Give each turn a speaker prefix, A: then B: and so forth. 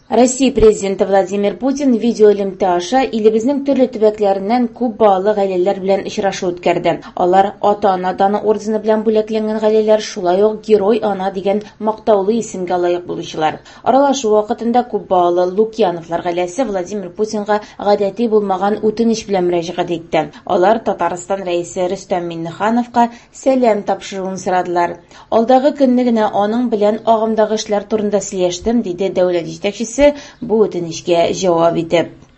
A: Россия президенты Владимир Путин видео элемтә аша илебезнең төрле төбәкләреннән күп балалы гаиләләр белән очрашу үткәрде. Алар ата-ана даны ордены белән бүләкләнгән гаиләләр, шулай ук Герой ана дигән мактаулы исемгә лаек булучылар. Аралашу вакытында күп балалы Лукьяновлар гаиләсе Владимир Путинга гадәти булмаган үтенеч белән мөрәҗәгать итте. Алар Татарстан рәисе Рөстәм Миңнехановка сәлам тапшыруын сорадылар. Алдагы көнне генә аның белән агымдагы эшләр турында сөйләштем, диде дәүләт җитәкчесе бу үтенечкә җавап итеп.